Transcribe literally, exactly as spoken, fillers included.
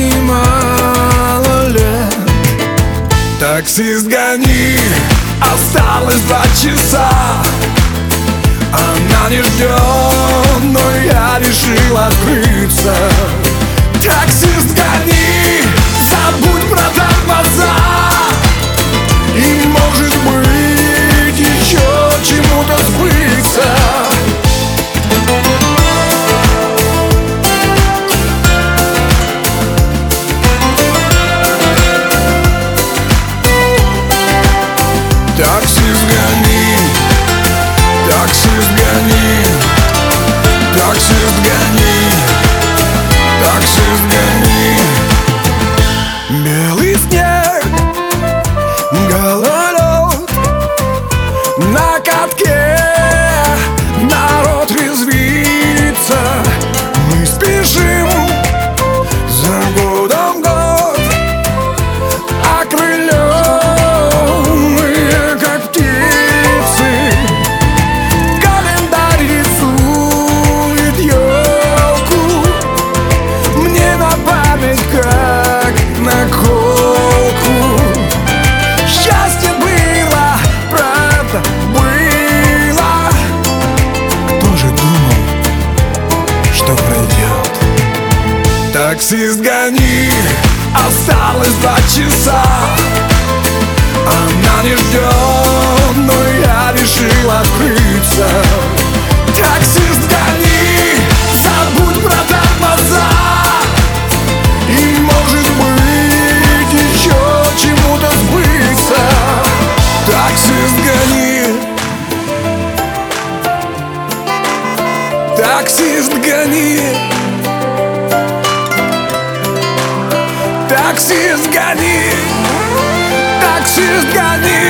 немало лет. Таксист, гони, осталось два часа. Она не ждет, но я решил открыться. Таксист, гони, забудь про тормоза. И может быть еще чему-то сбыться. Таксист, гони, таксист, гони, таксист, гони, таксист, гони. Белый снег, гололед, на катке народ резвится. Мы спешим за годом год, окрыленные, как птицы. Календарь рисует елку мне на память, как наколку. Счастье было, правда было. Кто же думал, что пройдет? Таксист, гони, осталось два часа. Она не ждет, но я решил открыться. Таксист, гони, забудь про тормоза. И может быть еще чему-то сбыться. Таксист, гони, таксист, гони, таксист, гони, таксист, гони.